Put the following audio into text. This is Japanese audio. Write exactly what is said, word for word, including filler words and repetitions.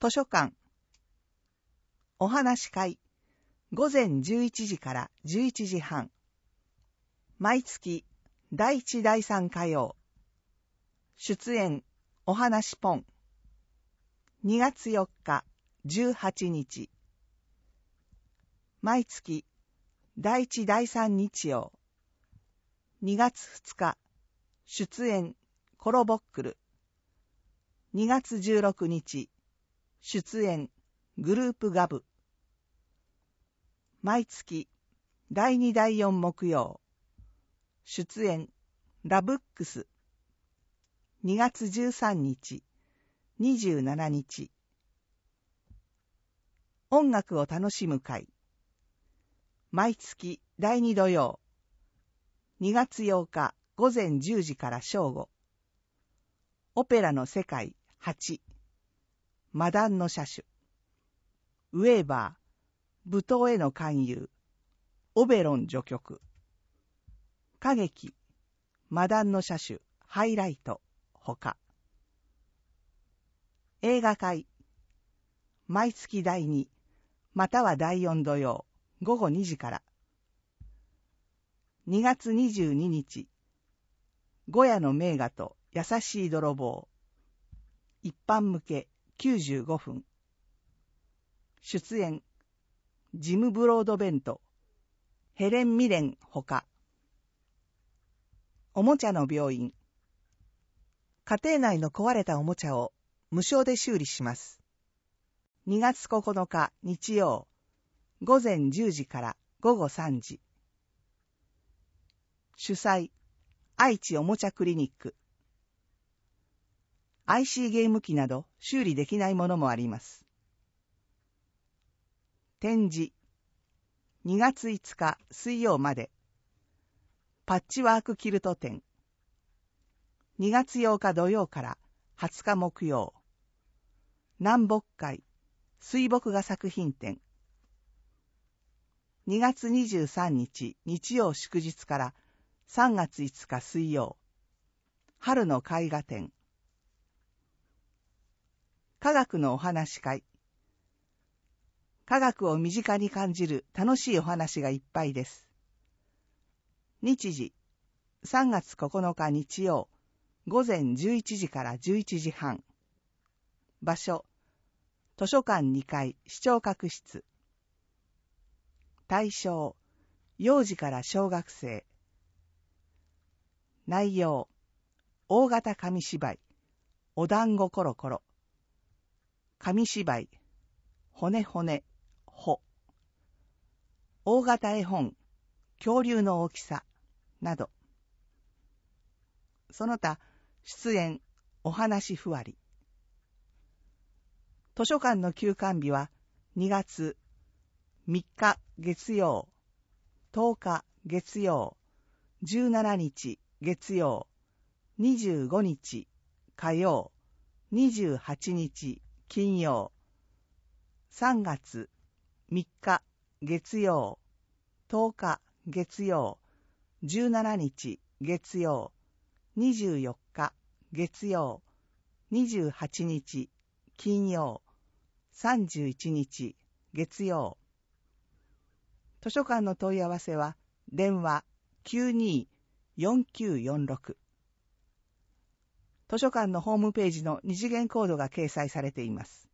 図書館。お話会。午前じゅういちじからじゅういちじはん。毎月だいいちだいさん火曜。出演お話ポン。にがつよっかじゅうはちにち。毎月だいいちだいさん日曜。にがつふつか出演コロボックル。にがつじゅうろくにち出演グループガブ。毎月だいにだいよん木曜出演ラブックス。にがつじゅうさんにちにじゅうしちにち音楽を楽しむ会。毎月だいに土曜にがつようか午前じゅうじから正午。オペラの世界はち。マダンの車種。ウェーバー、舞踏への勧誘。オベロン序曲。歌劇、マダンの車種、ハイライト、ほか。映画会。毎月だいに、またはだいよん土曜、午後にじから。にがつにじゅうににち、ゴヤの名画と優しい泥棒。一般向けきゅうじゅうごふん。出演、ジム・ブロードベント、ヘレン・ミレンほか。おもちゃの病院。家庭内の壊れたおもちゃを無償で修理します。にがつここのか日曜、午前じゅうじから午後さんじ。主催、愛知おもちゃクリニック。アイシー ゲーム機など修理できないものもあります。展示。にがついつか水曜まで。パッチワークキルト展。にがつようか土曜からはつか木曜。南北海水墨画作品展。にがつにじゅうさんにち日曜祝日からさんがついつか水曜。春の絵画展。科学のお話会。科学を身近に感じる楽しいお話がいっぱいです。日時、さんがつここのか日曜、午前じゅういちじからじゅういちじはん。場所、図書館にかい視聴覚室。対象、幼児から小学生。内容、大型紙芝居、お団子コロコロ。紙芝居、骨骨、ほ。大型絵本、恐竜の大きさ、など。その他、出演、お話ふわり。図書館の休館日はにがつみっか月曜、とおか月曜、じゅうしちにち月曜、にじゅうごにち火曜、にじゅうはちにち金曜、さんがつみっか月曜、とおか月曜、じゅうしちにち月曜、にじゅうよっか月曜、にじゅうはちにち金曜、さんじゅういちにち月曜。図書館の問い合わせは電話 きゅうにーよんきゅうよんろく。図書館のホームページの二次元コードが掲載されています。